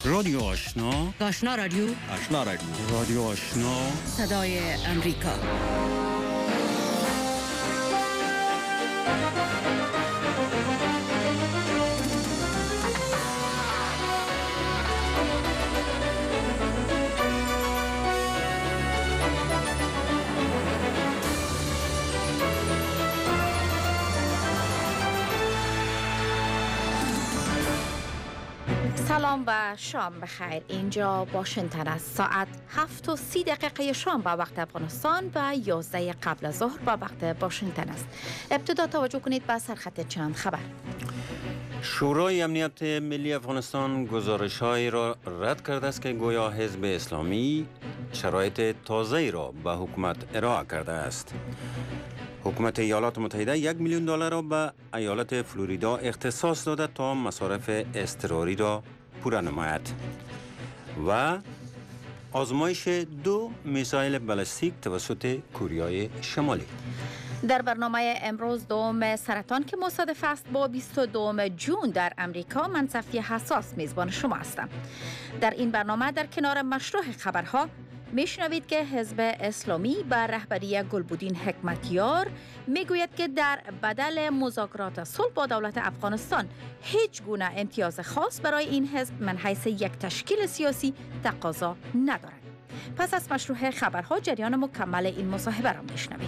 رادیو آشنا، آشنا رادیو، آشنا رادیو، رادیو آشنا، صدای امریکا. سلام و شام بخیر. اینجا واشنگتن است. ساعت 7:30 شام با وقت افغانستان و 11 قبل از ظهر با وقت واشنگتن است. ابتدا توجه کنید به سرخط چند خبر. شورای امنیت ملی افغانستان گزارش‌هایی را رد کرده است که گویا حزب اسلامی شرایط تازه‌ای را به حکومت ارائه کرده است. حکومت ایالات متحده $1,000,000 را به ایالت فلوریدا اختصاص داده تا مصارف اضطراری را پوره نماید. و آزمایش 2 میزایل بالستیک توسط کوریای شمالی. در برنامه امروز دوم سرطان که مصادف است با 22 جون در امریکا، من صفیه حساس میزبان شما هستم. در این برنامه در کنار مشروع خبرها میشنوید که حزب اسلامی به رهبری گلبدین حکمتیار میگوید که در بدل مذاکرات صلح با دولت افغانستان هیچ گونه امتیاز خاص برای این حزب من حیث یک تشکیل سیاسی تقاضا ندارد. پس از مشروع خبرها جریان مکمل این مصاحبه را میشنوید.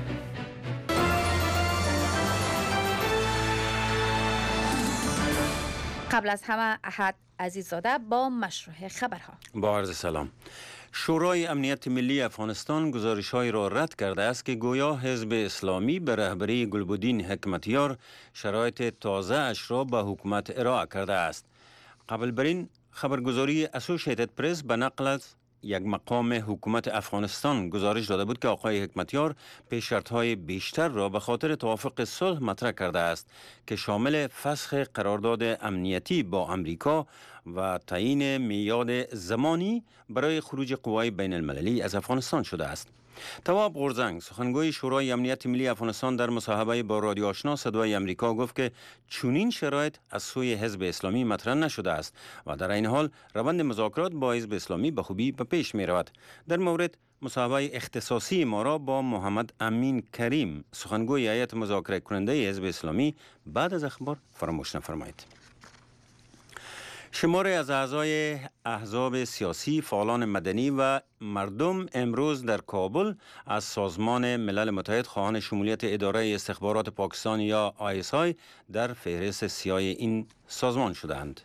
قبل از همه احد عزیزاده با مشروع خبرها. با عرض سلام. شورای امنیت ملی افغانستان گزارش‌هایی را رد کرده است که گویا حزب اسلامی به رهبری گلبدین حکمتیار شرایط تازه اش را به حکومت ارائه کرده است. قبل بر این خبرگزاری اسوسییتد پرس به نقل از یک مقام حکومت افغانستان گزارش داده بود که آقای حکمتیار پیش شرط‌های بیشتر را به خاطر توافق صلح مطرح کرده است که شامل فسخ قرارداد امنیتی با امریکا و تعیین میعاد زمانی برای خروج قوای بین المللی از افغانستان شده است. تواب غورزنگ، سخنگوی شورای امنیت ملی افغانستان، در مصاحبه با رادیو آشنا صدای امریکا گفت که چنین شرایط از سوی حزب اسلامی مطرح نشده است و در این حال روند مذاکرات با حزب اسلامی به خوبی به پیش می رود. در مورد مصاحبه اختصاصی ما را با محمد امین کریم، سخنگوی هیئت مذاکره کننده حزب اسلامی، بعد از اخبار فراموش نفرمایید. شماری از اعضای احزاب سیاسی، فعالان مدنی و مردم امروز در کابل از سازمان ملل متحد خواهان شمولیت اداره استخبارات پاکستان یا ISI در فهرست سیاه این سازمان شدند.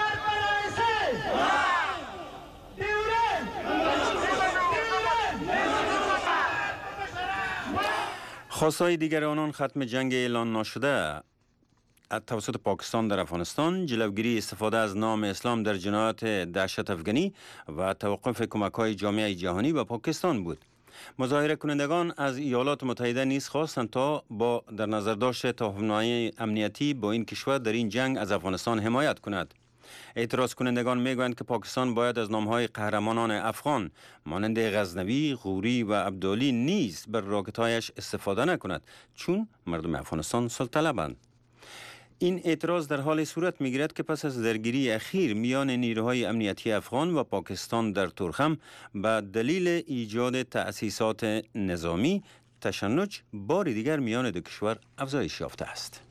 خواستهای دیگر آنان ختم جنگ اعلان نشده توسط پاکستان در افغانستان، جلوگیری استفاده از نام اسلام در جنایات دهشت افغانی و توقف کمک‌های جامعه جهانی به پاکستان بود. مظاهره کنندگان از ایالات متحده نیز خواستند تا با در نظر داشت توافقنامه امنیتی با این کشور در این جنگ از افغانستان حمایت کند. اعتراض کنندگان میگویند که پاکستان باید از نام‌های قهرمانان افغان مانند غزنوی، غوری و عبدالی نیز بر راکت‌هایش استفاده نکند، چون مردم افغانستان سلطلبند. این اعتراض در حال صورت می‌گیرد که پس از درگیری اخیر میان نیروهای امنیتی افغان و پاکستان در تورخم به دلیل ایجاد تأسیسات نظامی، تشنج بار دیگر میان دو کشور افزایش یافته است.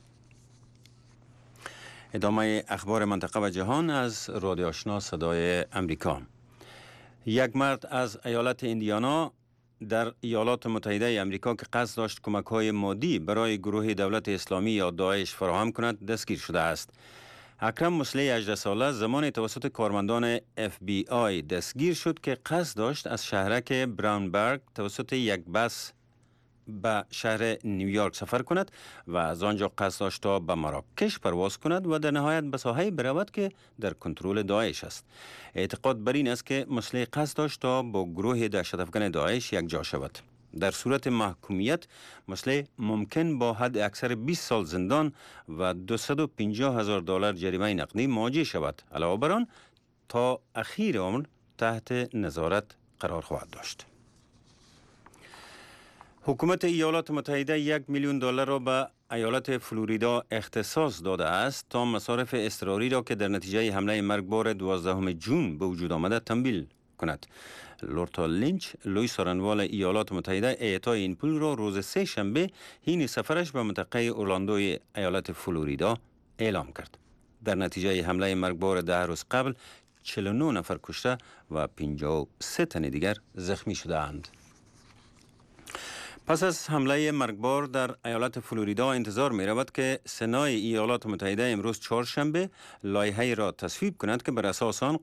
ادامه اخبار منطقه و جهان از رادیو آشنا صدای امریکا. یک مرد از ایالت ایندیانا در ایالات متحده امریکا که قصد داشت کمک‌های مادی برای گروه دولت اسلامی یا داعش فراهم کند دستگیر شده است. اکرم مسلح 18 ساله زمان توسط کارمندان FBI دستگیر شد که قصد داشت از شهرک براونبرگ توسط یک بس به شهر نیویورک سفر کند و از آنجا قصد داشت تا به مراکش پرواز کند و در نهایت به ساحه‌ای برود که در کنترل داعش است. اعتقاد بر این است که مسلح قصد داشت تا با گروه دهشت افغان داعش یکجا شود. در صورت محکومیت مسلح ممکن با حد اکثر 20 سال زندان و $250,000 جریمه نقدی مواجه شود. علاوه بر آن تا اخیر عمر تحت نظارت قرار خواهد داشت. حکومت ایالات متحده $1,000,000 را به ایالت فلوریدا اختصاص داده است تا مصارف اضطراری را که در نتیجه حمله مرگبار 12 جون به وجود آمده تمویل کند. لورتا لینچ، لوی سارنوال ایالات متحده، اعطای این پول را روز سه شنبه حین سفرش به منطقه اورلاندوی ایالت فلوریدا اعلام کرد. در نتیجه حمله مرگبار 10 روز قبل 49 نفر کشته و 53 تن دیگر زخمی شده‌اند. پس از حمله مرگبار در ایالت فلوریدا انتظار می رود که سنای ایالات متحده امروز چهارشنبه لایحه‌ای را تصویب کند که بر اساس آن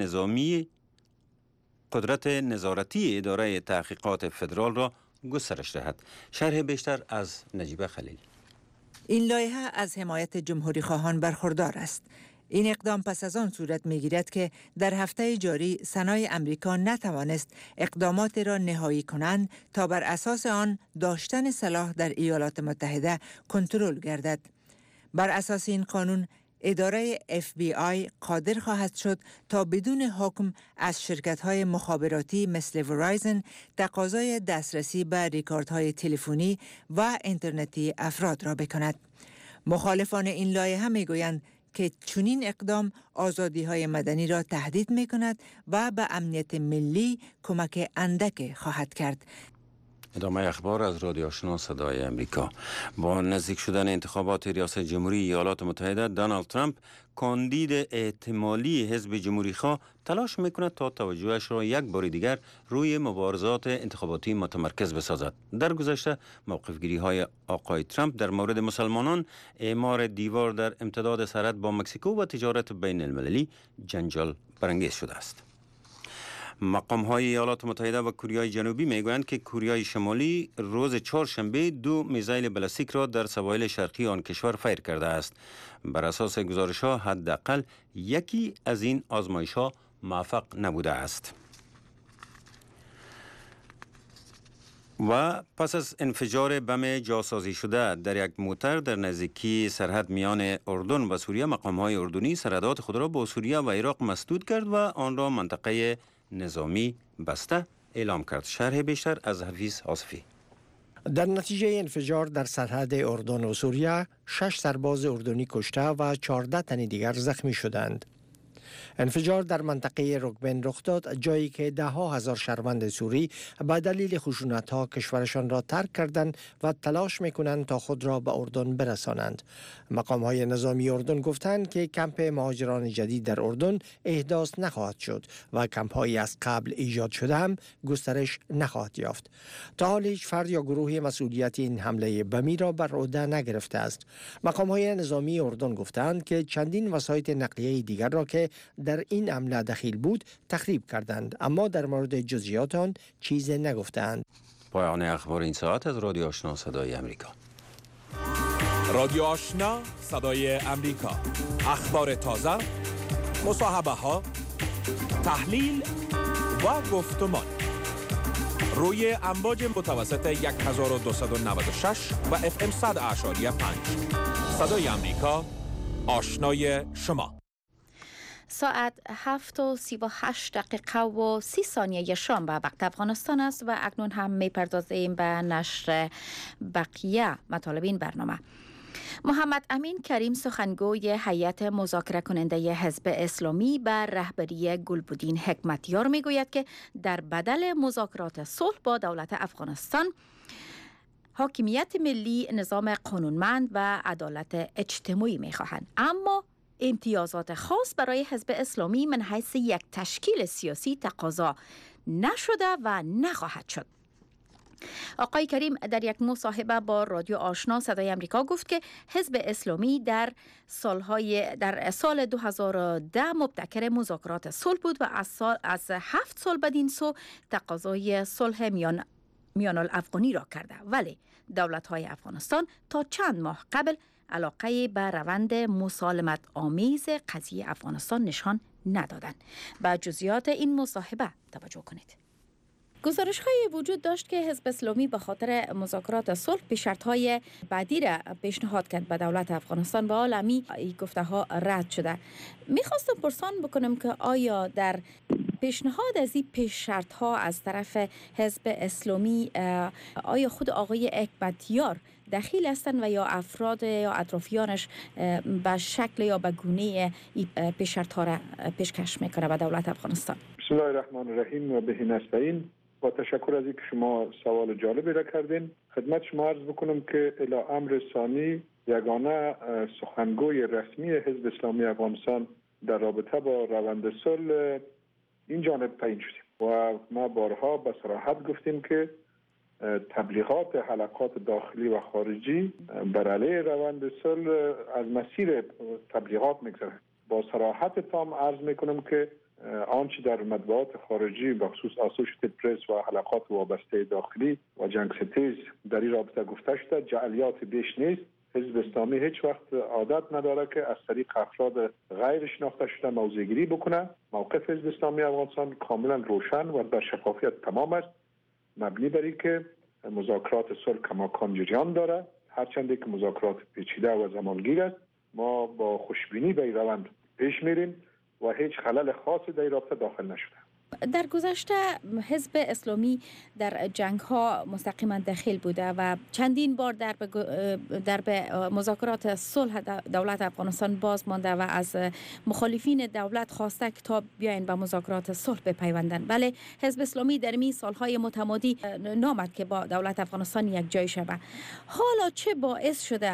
قدرت نظارتی اداره تحقیقات فدرال را گسترش دهد. شرح بیشتر از نجیبه خلیل. این لایحه از حمایت جمهوری خواهان برخوردار است. این اقدام پس از آن صورت می‌گیرد که در هفته جاری سنای امریکا نتوانست اقدامات را نهایی کنند تا بر اساس آن داشتن سلاح در ایالات متحده کنترل گردد. بر اساس این قانون اداره FBI قادر خواهد شد تا بدون حکم از شرکت‌های مخابراتی مثل ورایزن تقاضای دسترسی به ریکاردهای تلفنی و اینترنتی افراد را بکند. مخالفان این لایحه می‌گویند که چنین اقدام آزادی‌های مدنی را تهدید می‌کند و به امنیت ملی کمک اندک خواهد کرد. ادامه اخبار از رادیو آشنا صدای امریکا. با نزدیک شدن انتخابات ریاست جمهوری ایالات متحده، دونالد ترامپ کاندید احتمالی حزب جمهوری خواه تلاش میکند تا توجهش را یک بار دیگر روی مبارزات انتخاباتی متمرکز بسازد. در گذشته موقفگیری های آقای ترامپ در مورد مسلمانان، اعمار دیوار در امتداد سرحد با مکزیکو و تجارت بین المللی جنجال برانگیز شده است. مقام‌های ایالات متحده و کوریای جنوبی میگویند که کوریای شمالی روز چهارشنبه 2 میزایل بالستیک را در سواحل شرقی آن کشور فیر کرده است. بر اساس گزارش‌ها حداقل یکی از این آزمایش‌ها موفق نبوده است. و پس از انفجار بم جاسازی شده در یک موتر در نزدیکی سرحد میان اردن و سوریه، مقام‌های اردنی سرحدات خود را با سوریه و عراق مسدود کرد و آن را منطقه نظامی بسته اعلام کرد. شرح بیشتر از حفیظ آصفی. در نتیجه انفجار در سرحد اردن و سوریه 6 سرباز اردنی کشته و 14 تن دیگر زخمی شدند. انفجار در منطقه رکبن رخ داد، جایی که ده ها هزار شهروند سوری به دلیل خشونت‌ها کشورشان را ترک کردند و تلاش می‌کنند تا خود را به اردن برسانند. مقام‌های نظامی اردن گفتند که کمپ مهاجران جدید در اردن احداث نخواهد شد و کمپ‌هایی از قبل ایجاد شده هم گسترش نخواهد یافت. تا حال هیچ فرد یا گروهی مسئولیت این حمله بمی را بر عهده نگرفته است. مقام‌های نظامی اردن گفتند که چندین وسایط نقلیه دیگر را که در این حمله دخیل بود تخریب کردند، اما در مورد جزئیات آن چیزی نگفتند. پایان اخبار این ساعت از رادیو آشنا صدای امریکا. رادیو آشنا صدای امریکا، اخبار تازه، مصاحبه ها، تحلیل و گفتمان روی امواج متوسط 1296 و FM 100.5. صدای امریکا، آشنای شما. ساعت 7:38 و 30 ثانیه شام به وقت افغانستان است و اکنون هم میپردازیم به نشر بقیه مطالب این برنامه. محمد امین کریم سخنگوی هیئت مذاکره کننده حزب اسلامی به رهبری گلبدین حکمتیار میگوید که در بدل مذاکرات صلح با دولت افغانستان، حاکمیت ملی، نظام قانونمند و عدالت اجتماعی میخواهند، اما امتیازات خاص برای حزب اسلامی من حیث یک تشکیل سیاسی تقاضا نشده و نخواهد شد. آقای کریم در یک مصاحبه با رادیو آشنا صدای امریکا گفت که حزب اسلامی در سال 2010 مبتکر مذاکرات صلح بود و از 7 سال بدین سو تقاضای صلح میان الافغانی را کرده، ولی دولت‌های افغانستان تا چند ماه قبل علاقه به روند مسالمت آمیز قضیه افغانستان نشان ندادند. به جزئیات این مصاحبه توجه کنید. گزارش‌های وجود داشت که حزب اسلامی به خاطر مذاکرات صلح به شرط‌های بعدی را پیشنهاد کرد به دولت افغانستان و عالمی این گفته‌ها رد شده. می‌خواستم پرسان بکنم که آیا در پیشنهاد از این پیش شرط ها از طرف حزب اسلامی، آیا خود آقای حکمتیار دخیل هستند و یا افراد یا اطرافیانش به شکل یا به گونه این پیش شرط ها را پیشکش میکنه به دولت افغانستان؟ بسم الله الرحمن الرحیم و به نستعین. با تشکر از اینکه شما سوال جالبی را کردین. خدمت شما عرض بکنم که الی امر ثانی یگانه سخنگوی رسمی حزب اسلامی افغانستان در رابطه با روند صلح این جانب تعیین شدیم و ما بارها به صراحت گفتیم که تبلیغات حلقات داخلی و خارجی بر علیه روند صلح از مسیر تبلیغات میگذره. با صراحت تام عرض میکنم که آنچه در مطبوعات خارجی بخصوص اسوشیتد پرس و حلقات وابسته داخلی و جنگ ستیز در این رابطه گفته شده جعلیات بیش نیست. حزب اسلامی هیچ وقت عادت نداره که از طریق افراد غیر شناخته شده موضع‌گیری بکنه. موقف حزب اسلامی افغانستان کاملا روشن و در شفافیت تمام است، مبنی بر اینکه مذاکرات صلح کماکان جریان داره، هرچند که مذاکرات پیچیده و زمانگیر است. ما با خوشبینی به این روند پیش میریم و هیچ خلل خاصی در این رابطه داخل نشده. در گذشته حزب اسلامی در جنگ ها مستقیما دخیل بوده و چندین بار در به مذاکرات صلح دولت افغانستان باز مانده و از مخالفین دولت خواسته که تا بیاین به مذاکرات صلح بپیوندن، ولی حزب اسلامی در این سالهای متمادی نامد که با دولت افغانستان یک جای شود. حالا چه باعث شده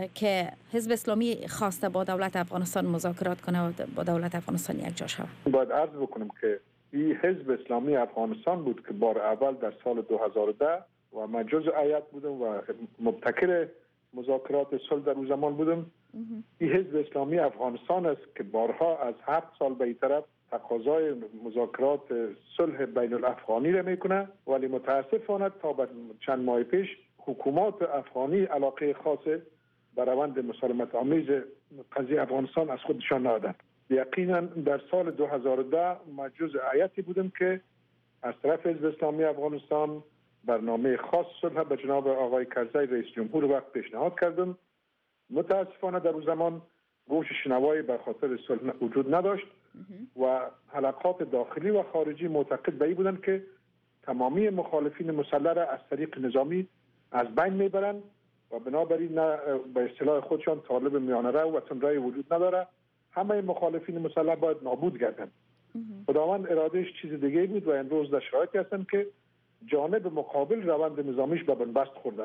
که حزب اسلامی خواسته با دولت افغانستان مذاکرات کنه و با دولت افغانستان یک جا شود؟ باید عرض بکنم که این حزب اسلامی افغانستان بود که بار اول در سال 2010 و من جزء هیئت بودم و مبتکر مذاکرات صلح در اون زمان بودم. این حزب اسلامی افغانستان است که بارها از 7 سال به این طرف تقاضای مذاکرات صلح بین الافغانی را میکنه، ولی متاسفانه تا چند ماه پیش حکومات افغانی علاقه خاص به روند مسالمت آمیز قضیه افغانستان از خودشان ندادند. یقینا در سال 2010 ما جزء هیئتی بودم که از طرف حزب اسلامی افغانستان برنامه خاص صلح به جناب آقای کرزی رئیس جمهور وقت پیشنهاد کردم. متاسفانه در اون زمان گوش شنوایی به خاطر صلح وجود نداشت و حلقات داخلی و خارجی معتقد به این بودند که تمامی مخالفین مسلح را از طریق نظامی از بین میبرند و بنابراین به اصطلاح خودشان طالب میانه رو و تندرای وجود نداره، همه مخالفین مسلح باید نابود گردند. خداوند ارادهش چیز دیگه بود و امروز در شرایطی هستند که جانب مقابل روند نظامیش به بنبست خورده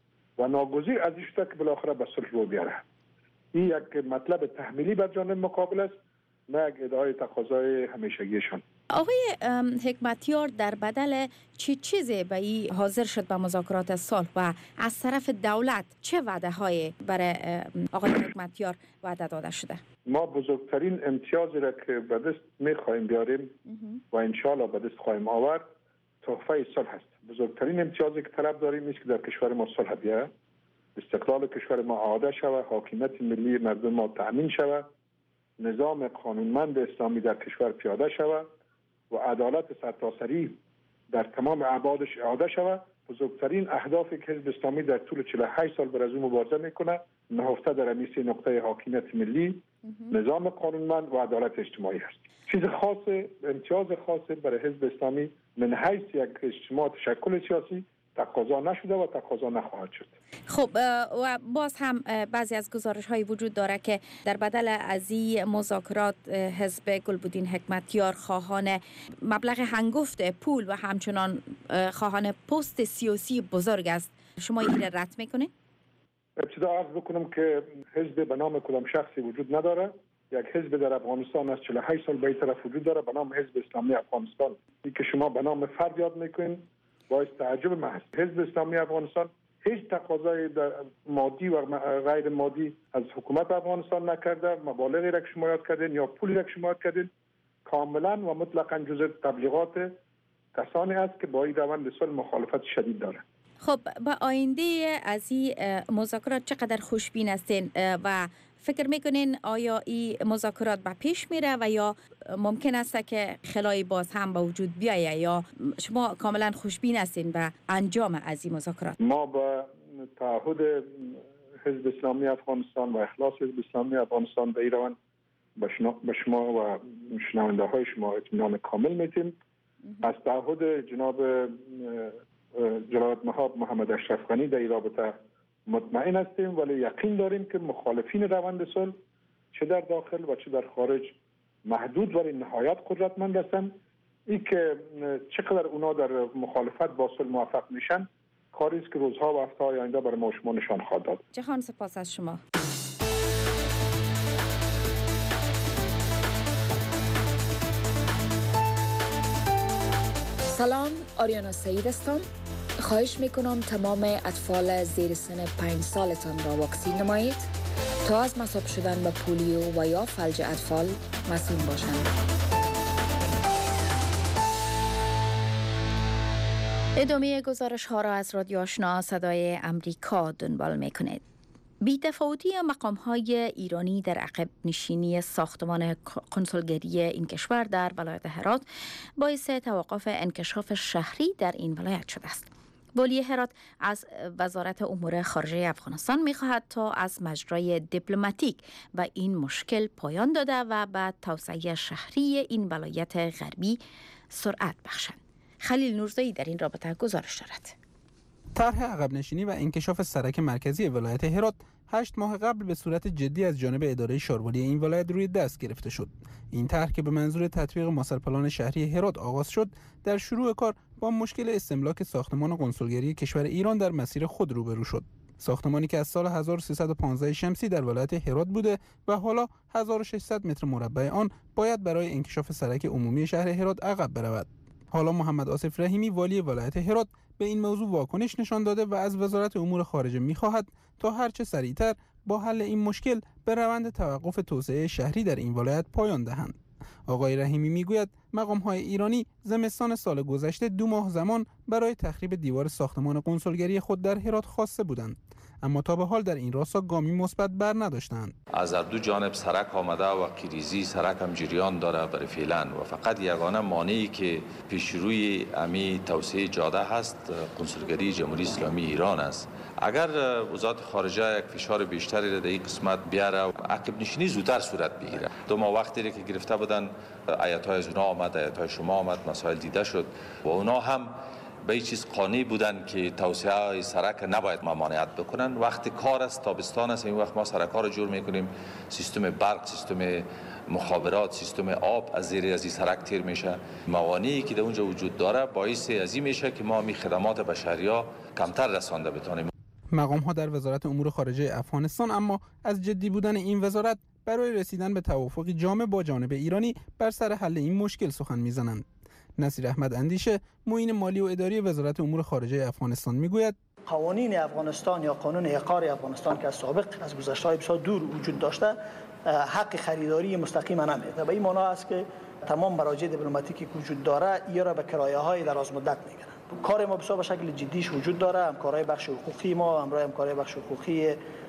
و ناگزیر از این شده که بالاخره به صلح رو بیاره. این یک مطلب تحمیلی بر جانب مقابل است، نه یک ادعای تقاضای همیشگیشان. آقای حکمتیار در بدل چه چیزی به این حاضر شد به مذاکرات صلح و از طرف دولت چه وعده های برای آقای حکمتیار وعده داده شده؟ ما بزرگترین امتیازی را که به دست می‌خواهیم بیاریم و انشالله به دست خواهیم آورد تحفه صلح است. بزرگترین امتیازی که طلب داریم است که در کشور ما صلح بیاید، استقلال کشور ما اعاده شود، حاکمیت ملی مردم ما تأمین شود، نظام قانونمند اسلامی در کشور پیاده شود و عدالت سرتاسری در تمام ابعادش اعاده شود. بزرگترین اهدافی که حزب اسلامی در طول 48 سال بر از اون مبارزه میکنه نهفته در امیسی نقطه حاکمیت ملی، نظام قانونمند و عدالت اجتماعی است. چیز خاص، امتیاز خاص برای حزب اسلامی من حیث یک اجتماع تشکل سیاسی تقاضا نشده و تقاضا نخواهد شد. خب و باز هم بعضی از گزارش های وجود داره که در بدل از این مذاکرات حزب گلبدین حکمتیار خواهان مبلغ هنگفت پول و همچنان خواهان پست سیاسی بزرگ است. شما این را رد میکنید؟ ابتدا عرض بکنم که حزب به نام کدام شخصی وجود نداره. یک حزب در افغانستان از 48 سال به این طرف وجود داره به نام حزب اسلامی افغانستان. این که شما به نام فرد یاد میکنید باعث تعجب محض. حزب اسلامی افغانستان هیچ تقاضای مادی و غیر مادی از حکومت افغانستان نکرده، مبالغی را که شما یاد کردین یا پولی را که شما یاد کردین کاملا و مطلقاً جزء تبلیغات کسانی است که با این روند صلح مخالفت شدید داره. خب با آینده از این مذاکرات چقدر خوشبین هستین و فکر میکنین آیا این مذاکرات به پیش میره و یا ممکن است که خلایی باز هم به وجود بیایه یا شما کاملا خوشبین هستین به انجام از این مذاکرات؟ ما با تعهد حزب اسلامی افغانستان و اخلاص حزب اسلامی افغانستان به این روند به شما و شنونده های شما اطمینان کامل میتیم. از تعهد جناب جلالت مآب محمد اشرف غنی در این رابطه مطمئن هستیم، ولی یقین داریم که مخالفین روند صلح چه در داخل و چه در خارج محدود ولی نهایت قدرتمند هستند. این که چقدر اونا در مخالفت با صلح موفق میشن کاری است که روزها و هفته‌های آینده برای ما شما نشان خواهد داد. جهان سپاس از شما. سلام، آریانا سعید هستم. خواهش میکنم تمام اطفال زیر سن 5 سالتان را واکسین نمایید تا از مصاب شدن به پولیو و یا فلج اطفال مسئول باشند. ادامه گزارش ها را از رادیو آشنا صدای امریکا دنبال میکنید. بی‌تفاوتی مقام‌های ایرانی در عقب نشینی ساختمان کنسولگری این کشور در ولایت هرات باعث توقف انکشاف شهری در این ولایت شده است. والی هرات از وزارت امور خارجه افغانستان می‌خواهد تا از مجرای دیپلماتیک و این مشکل پایان داده و به توسعه شهری این ولایت غربی سرعت بخشند. خلیل نورزایی در این رابطه گزارش دارد. طرح عقب نشینی و انکشاف سرک مرکزی ولایت هرات 8 ماه قبل به صورت جدی از جانب اداره شاروالی این ولایت روی دست گرفته شد. این طرح که به منظور تطبیق ماسترپلان شهری هرات آغاز شد، در شروع کار با مشکل استملاک ساختمان قنسولگری کشور ایران در مسیر خود روبرو شد. ساختمانی که از سال 1315 شمسی در ولایت هرات بوده و حالا 1600 متر مربع آن باید برای انکشاف سرک عمومی شهر هرات عقب برود. حالا محمد آصف رحیمی والی ولایت هرات به این موضوع واکنش نشان داده و از وزارت امور خارجه می‌خواهد تا هرچه سریعتر با حل این مشکل به روند توقف توسعه شهری در این ولایت پایان دهند. آقای رحیمی میگوید مقام‌های ایرانی زمستان سال گذشته 2 ماه زمان برای تخریب دیوار ساختمان قنسولگری خود در هرات خواسته بودند، اما تا به حال در این راستا گامی مثبت بر نداشتند. از هر دو جانب سرک آمده و کریزی سرک هم جریان داره برای فعلا و فقط یگانه مانعی که پیش روی امی توسعه جاده هست قنسولگری جمهوری اسلامی ایران است. اگر وزارت خارجه یک فشار بیشتری را در این قسمت بیاره و عقب نشینی زودتر صورت بگیره. 2 ماه وقتی که گرفته بودن ایت‌های از اونا آمد، ایت‌های شما آمد، مسائل دیده شد و اونا هم به این چیز قانع بودن که توسعه سرک نباید ممانعت بکنن. وقتی کار است، تابستان است، این وقت ما سرک‌ها رو جور میکنیم، سیستم برق، سیستم مخابرات، سیستم آب از زیر از این سرک تیر میشه. موانعی که در اونجا وجود داره باعث از این میشه که ما می خدمات به شهری‌ها کمتر رسانده بتونیم. مقام‌ها در وزارت امور خارجه افغانستان اما از جدی بودن این وزارت برای رسیدن به توافقی جامع با جانب ایرانی بر سر حل این مشکل سخن میزنند. نصیر احمد اندیشه، معین مالی و اداری وزارت امور خارجه افغانستان میگوید قوانین افغانستان یا قانون اقار افغانستان که از سابق از گذشته‌های بسیار دور وجود داشته حق خریداری مستقیما نمیده. به این معنی است که تمام مراجع دیپلماتیکی که وجود داره یا را به کرایه‌های درازمدت میگیرن. کار ما بسیار به شکل جدیش وجود داره. همکارای بخش حقوقی ما، همکارای بخش حقوقی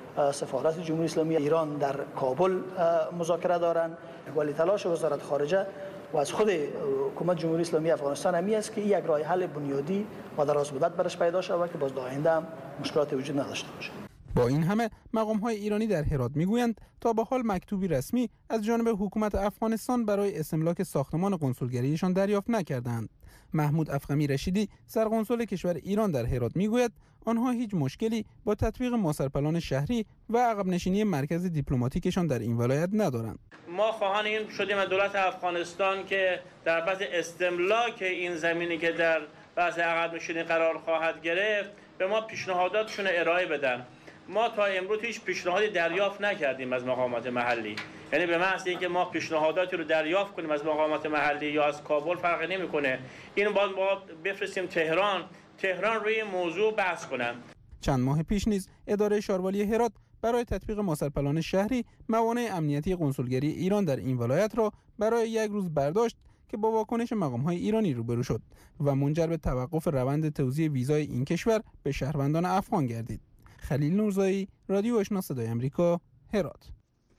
سفارت جمهوری اسلامی ایران در کابل مذاکره دارند. ولی تلاش وزارت خارجه و از خود حکومت جمهوری اسلامی افغانستان همی است که یک راه حل بنیادی و درازمدت برش پیدا شود که باز در آینده هم مشکلات وجود نداشته باشه. با این همه مقام‌های ایرانی در هرات میگویند تا به حال مکتوبی رسمی از جانب حکومت افغانستان برای استملاک ساختمان قنسولگریشان دریافت نکردند. محمود افخمی رشیدی، سرقنسول کشور ایران در هرات میگوید آنها هیچ مشکلی با تطبیق ماسترپلان شهری و عقب نشینی مرکز دیپلماتیکشان در این ولایت ندارند. ما خواهان این شدیم از دولت افغانستان که در بعض استملاک این زمینی که در بعض عقب نشینی قرار خواهد گرفت به ما پیشنهاداتشون ارائه بدن. ما تا امروز هیچ پیشنهادی دریافت نکردیم از مقامات محلی. یعنی به محض اینکه ما پیشنهاداتی رو دریافت کنیم از مقامات محلی یا از کابل فرقی نمیکنه. این باید ما بفرستیم تهران روی موضوع بحث کنن. چند ماه پیش نیز اداره شاروالی هرات برای تطبیق ماسترپلان شهری موانع امنیتی قنسولگری ایران در این ولایت را برای 1 روز برداشت که با واکنش مقام‌های ایرانی روبرو شد و منجر به توقف روند توزیع ویزای این کشور به شهروندان افغان گردید. خلیل نورزایی، رادیو آشنا صدای آمریکا، هرات.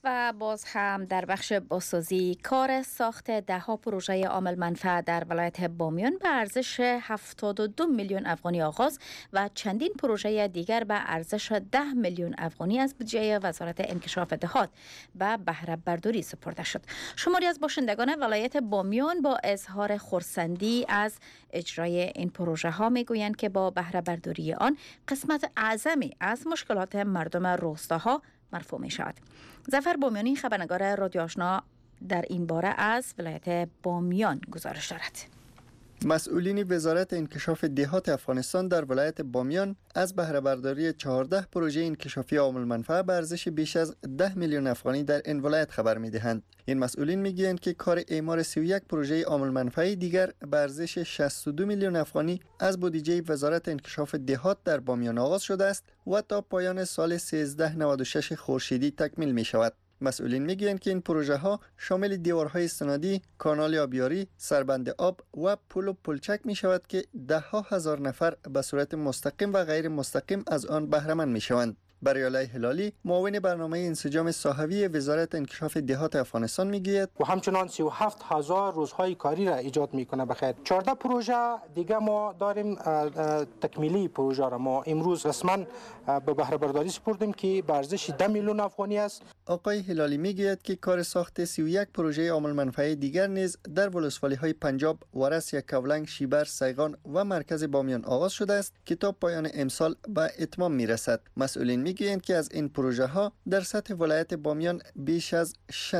و باز هم در بخش بازسازی کار ساخت دهها پروژه عامل منفعه در ولایت بامیان به ارزش 72 میلیون افغانی آغاز و چندین پروژه دیگر به ارزش 10 میلیون افغانی از بودجه وزارت انکشاف دهات به بهره برداری سپرده شد. شماری از باشندگان ولایت بامیان با اظهار خرسندی از اجرای این پروژه ها میگویند که با بهره برداری آن قسمت اعظمی از مشکلات مردم روستاها مرفوع می شود. ظفر بامیانی خبرنگار رادیو آشنا در این باره از ولایت بامیان گزارش دارد. مسئولین وزارت انکشاف دهات افغانستان در ولایت بامیان از بهره برداری 14 پروژه انکشافی عامل منفعه به ارزش بیش از 10 میلیون افغانی در این ولایت خبر می‌دهند. این مسئولین میگویند که کار اعمار 31 پروژه عامل منفعه دیگر به ارزش 62 میلیون افغانی از بودجه وزارت انکشاف دهات در بامیان آغاز شده است و تا پایان سال 1396 خورشیدی تکمیل می شود. مسئولین میگویند که این پروژه ها شامل دیوارهای استنادی، کانال آبیاری، سربند آب و پل و پلچک می شود که ده ها هزار نفر به صورت مستقیم و غیر مستقیم از آن بهره مند می شوند. بریالای هلالی معاون برنامه انسجام ساحوی وزارت انکشاف دهات افغانستان میگوید و همچنان 37000 روزهای کاری را ایجاد میکنه. بخیر 14 پروژه دیگه ما داریم تکمیلی پروژه را ما امروز رسما به بهره برداری سپردیم که به ارزش 10 میلیون افغانی است. آقای هلالی میگوید که کار ساخت 31 پروژه عامل منفعه دیگر نیز در ولسوالی های پنجاب، ورس، یکاولنگ، شیبر، سیغان و مرکز بامیان آغاز شده است که تا پایان امسال به اتمام میرسد. مسئولین میگویند که از این پروژه ها در سطح ولایت بامیان بیش از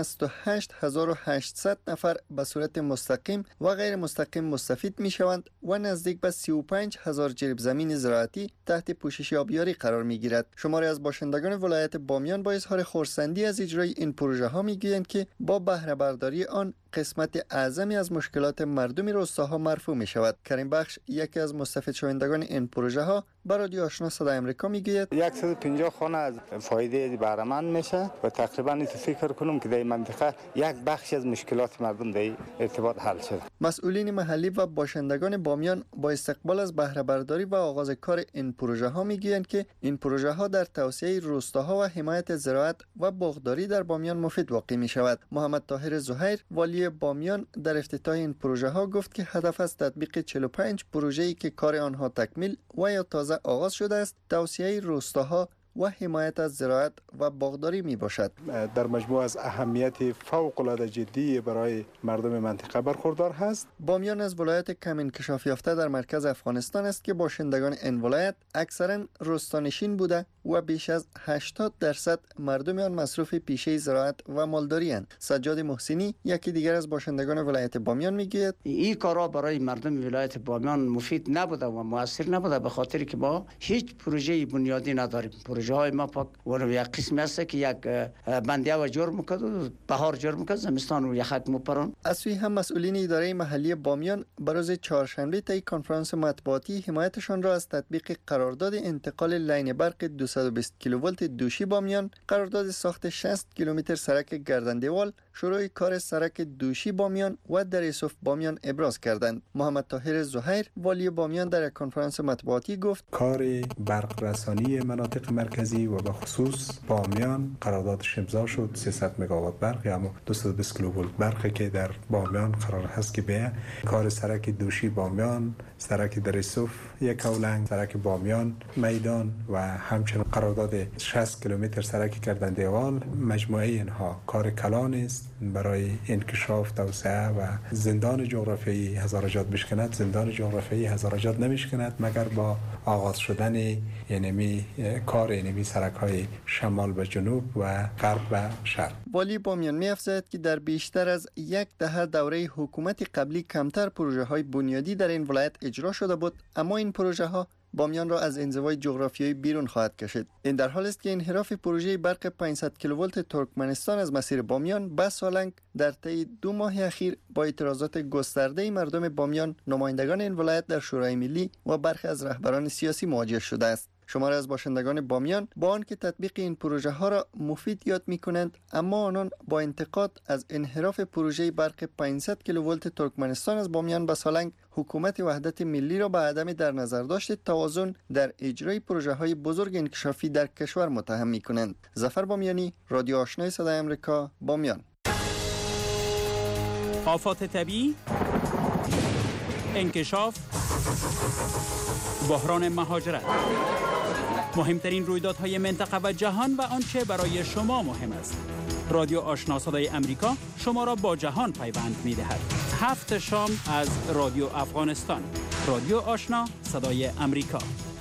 68800 نفر به صورت مستقیم و غیر مستقیم مستفید می شوند و نزدیک به 35000 جریب زمین زراعتی تحت پوشش آبیاری قرار می گیرد. شماری از باشندگان ولایت بامیان با اظهار خرسندی از اجرای این پروژه ها می گویند که با بهره برداری آن قسمت اعظمی از مشکلات مردم روستاها مرفوع می شود. کریم بخش یکی از مستفید شوندگان این پروژه ها به رادیو آشنا صدای آمریکا می گوید 150 خانه از فایده بهره مند میشه و تقریبا فکر کنم که در منطقه یک بخش از مشکلات مردم در ارتباط حل شده. مسئولین محلی و باشندگان بامیان با استقبال از بهره برداری و آغاز کار این پروژه ها می گویند که این پروژه ها در توسعه روستاها و حمایت زراعت و باغداری در بامیان مفید واقع می شود. محمد طاهر زهیر والی بامیان در افتتاح این پروژه ها گفت که هدف از تطبیق 45 پروژه‌ای که کار آنها تکمیل و یا تازه آغاز شده است توسعه روستاها و حمایت از زراعت و باغداری می باشد. در مجموع از اهمیت فوق العاده جدی برای مردم منطقه برخوردار هست. بامیان از ولایت کم انکشاف یافته در مرکز افغانستان است که باشندگان این ولایت اکثرا روستانشین بوده و بیش از 80% مردم آن مصروف پیشه زراعت و مالداری اند. سجاد محسنی یکی دیگر از باشندگان ولایت بامیان میگوید این کارا برای مردم ولایت بامیان مفید نبوده و موثر نبوده به خاطر که ما هیچ پروژه بنیادی نداریم. پروژه های ما پاک و یک قسمی است که یک بندیه و جور میکرد و بهار جور میکرد زمستان و یخک مپرون. از سوی هم مسئولین اداره محلی بامیان بر روز چهارشنبه طی کنفرانس مطبوعاتی حمایتشان را از تطبیق قرارداد انتقال لاین برق 220 کیلوولت دوشی بامیان، قرارداد ساخت 60 کیلومتر سرک گردندوال، شروع کار سرک دوشی بامیان و در یوسف بامیان ابراز کردند. محمد طاهر زهیر والی بامیان در کنفرانس مطبوعاتی گفت کار برق رسانی مناطق مرکزی و به خصوص بامیان قراردادش امضا شد. 300 مگاوات برق یا 220 کیلوولت برقی که در بامیان قرار هست که به کار سرک دوشی بامیان، سرک در یوسف یکاولنگ، سرک بامیان میدان و همچنین قرارداد 60 کیلومتر سرک گردندوال. مجموعه اینها کار کلان است برای انکشاف، توسعه و زندان جغرافیایی هزارجات بشکند. زندان جغرافیایی هزارجات نمیشکند مگر با آغاز شدن یعنی کار یعنی سرک های شمال و جنوب و غرب و شرق. والی بامیان می‌افزاید که در بیشتر از یک دهه دوره حکومت قبلی کمتر پروژه های بنیادی در این ولایت اجرا شده بود، اما این پروژه ها بامیان را از انزوای جغرافیایی بیرون خواهد کشید. این در حالی است که انحراف پروژه برق 500 کیلوولت ترکمنستان از مسیر بامیان به سالنگ در طی 2 ماه اخیر با اعتراضات گسترده مردم بامیان، نمایندگان این ولایت در شورای ملی و برخی از رهبران سیاسی مواجه شده است. شماری از باشندگان بامیان با آنکه تطبیق این پروژه ها را مفید یاد می کنند، اما آنان با انتقاد از انحراف پروژه برق 500 کیلوولت ترکمنستان از بامیان به سالنگ حکومت وحدت ملی را به عدم در نظر داشت توازن در اجرای پروژه های بزرگ انکشافی در کشور متهم می کنند. ظفر بامیانی، رادیو آشنای صدای آمریکا، بامیان. آفات طبیعی، انکشاف، بحران مهاجرت، مهمترین رویدادهای منطقه و جهان و آنچه برای شما مهم است. رادیو آشنا صدای امریکا شما را با جهان پیوند می دهد. 7 شام از رادیو افغانستان. رادیو آشنا صدای امریکا.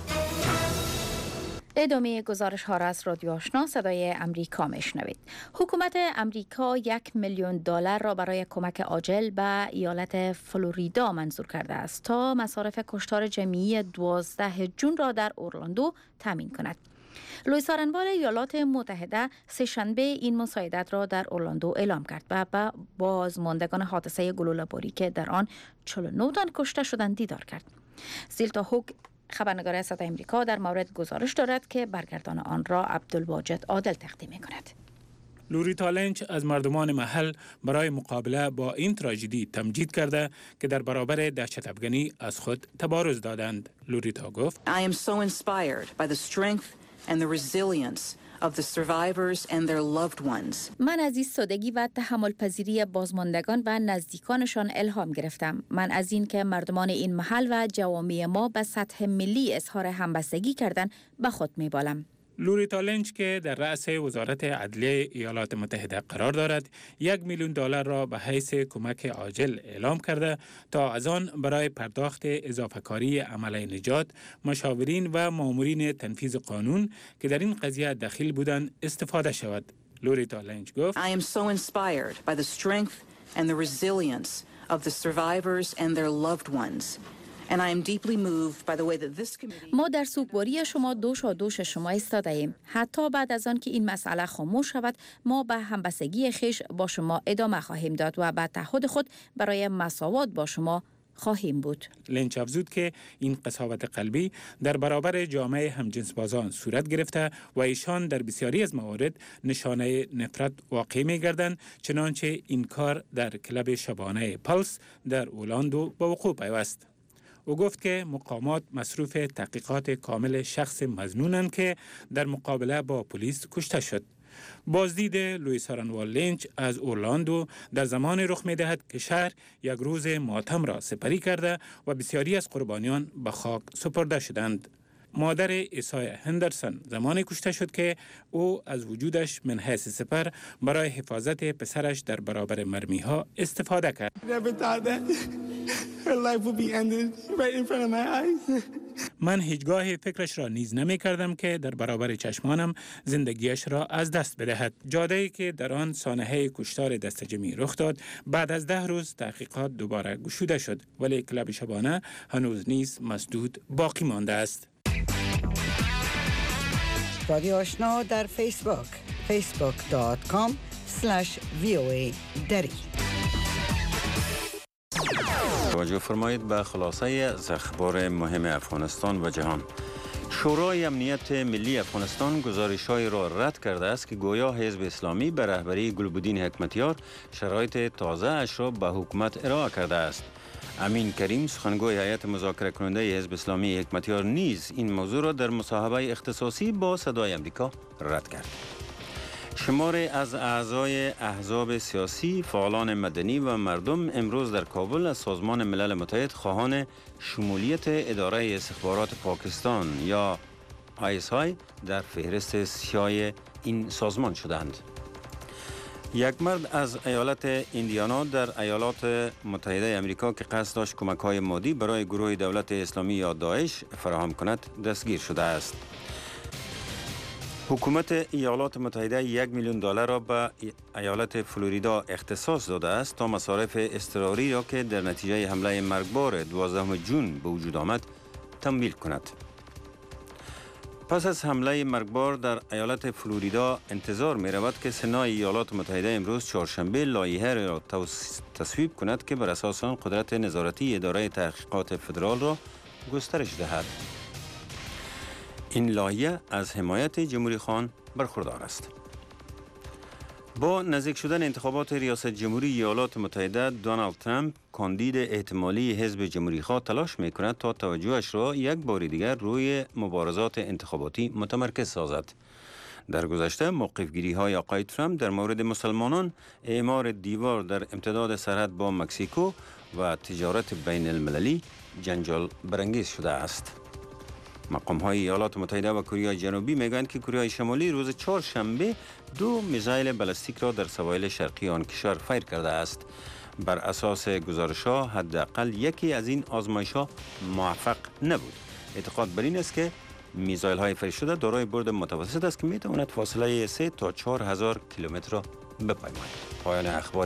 ادامه گزارش ها را از رادیو آشنا صدای امریکا میشنوید. حکومت امریکا $1,000,000 را برای کمک عاجل به ایالت فلوریدا منظور کرده است تا مصارف کشتار جمعی 12 جون را در اورلاندو تامین کند. لوئیس آرنوال ایالات متحده سه‌شنبه این مساعدت را در اورلاندو اعلام کرد و به بازماندگان حادثه گلوله‌باری که در آن 49 تن کشته شدند دیدار کرد. زیلتا هوگ خبرنگار صدای امریکا در مورد گزارش دارد که برگردان آن را عبدالواجد عادل تقدیم می‌کند. لوریتا لینچ از مردمان محل برای مقابله با این تراژدی تمجید کرده که در برابر دهشت افغانی از خود تبارز دادند. لوریتا گفت: I am so inspired by the strength and the resilience of the survivors and their loved ones. من از ایستادگی و تحمل پذیری بازماندگان و نزدیکانشان الهام گرفتم. من از این که مردمان این محل و جوامع ما به سطح ملی اظهار همبستگی کردن به خود میبالم. لوریتا لینچ که در رأس وزارت عدلیه ایالات متحده قرار دارد، $1,000,000 را به حیث کمک عاجل اعلام کرده تا از آن برای پرداخت اضافه‌کاری عمل نجات، مشاورین و مامورین تنفیذ قانون که در این قضیه دخیل بودند استفاده شود. لوریتا لینچ گفت: I am so inspired by the strength and the resilience of the survivors and their loved ones. And I am deeply moved by the way that this committee. ما در سوگواری شما دوش شما ایستاده ایم. حتی بعد از آن که این مسئله خاموش شود، ما به همبستگی خویش با شما ادامه خواهیم داد و به تعهد خود برای مساوات با شما خواهیم بود. لینچ افزود که این قساوت قلبی در برابر جامعه همجنسبازان صورت گرفته و ایشان در بسیاری از موارد نشانه نفرت واقع می گردند، چنانچه این کار در کلب شبانه پلس در اورلاندو به وقوع پیوست. او گفت که مقامات مصروف تحقیقات کامل شخص مظنونند که در مقابله با پلیس کشته شد. بازدید لوئیس آرنوال لینچ از اورلاندو در زمان رخ می دهد که شهر یک روز ماتم را سپری کرده و بسیاری از قربانیان به خاک سپرده شدند. مادر ایسای هندرسون زمانی کشته شد که او از وجودش من حیث سپر برای حفاظت پسرش در برابر مرمی ها استفاده کرد. من هیچگاه فکرش را نیز نمی کردم که در برابر چشمانم زندگیش را از دست بدهد. جاده‌ای که در آن سانحه کشتار دستجمعی رخ داد بعد از 10 روز تحقیقات دوباره گشوده شد، ولی کلب شبانه هنوز نیز مسدود باقی مانده است. رادیو آشنا در فیسبوک facebook.com/VOA دری. توجه فرمایید به خلاصه از اخبار مهم افغانستان و جهان. شورای امنیت ملی افغانستان گزارش‌های را رد کرده است که گویا حزب اسلامی به رهبری گلبدین حکمتیار شرایط تازه اش را به حکومت ارائه کرده است. امین کریم سخنگوی هیئت مذاکره کننده حزب اسلامی حکمتیار نیز این موضوع را در مصاحبه اختصاصی با صدای امریکا رد کرد. شماری از اعضای احزاب سیاسی، فعالان مدنی و مردم امروز در کابل از سازمان ملل متحد خواهان شمولیت اداره استخبارات پاکستان یا ISI در فهرست سیاه این سازمان شدند. یک مرد از ایالت ایندیانا در ایالات متحده آمریکا که قصد داشت کمک‌های مادی برای گروه دولت اسلامی یا داعش فراهم کند دستگیر شده است. حکومت ایالات متحده $1,000,000 را به ایالت فلوریدا اختصاص داده است تا مصارف اضطراری را که در نتیجه حمله مرگبار 12 جون به وجود آمد تمویل کند. پس از حمله مرگبار در ایالت فلوریدا انتظار می رود که سنای ایالات متحده امروز چهارشنبه لایحه را تصویب کند که بر اساس آن قدرت نظارتی اداره تحقیقات فدرال را گسترش دهد. این لایحه از حمایت جمهوری خان برخوردار است. با نزدیک شدن انتخابات ریاست جمهوری ایالات متحده، دونالد ترامپ کاندید احتمالی حزب جمهوری خواه تلاش میکند تا توجهش را یک بار دیگر روی مبارزات انتخاباتی متمرکز سازد. در گذشته موقفگیری های آقای ترامپ در مورد مسلمانان، اعمار دیوار در امتداد سرحد با مکزیکو و تجارت بین المللی جنجال برانگیز شده است. مقام های ایالات متحده و کره جنوبی میگویند که کره شمالی روز چهارشنبه 2 میزایل بالستیک را در سواحل شرقی آن کشور فیر کرده است. بر اساس گزارش ها حداقل یکی از این آزمایش ها موفق نبود. اعتقاد بر این است که میزایل های فیر شده دارای برد متوسط است که میتواند فاصله 3 تا 4 هزار کیلومتر را بپیماید. پایان اخبار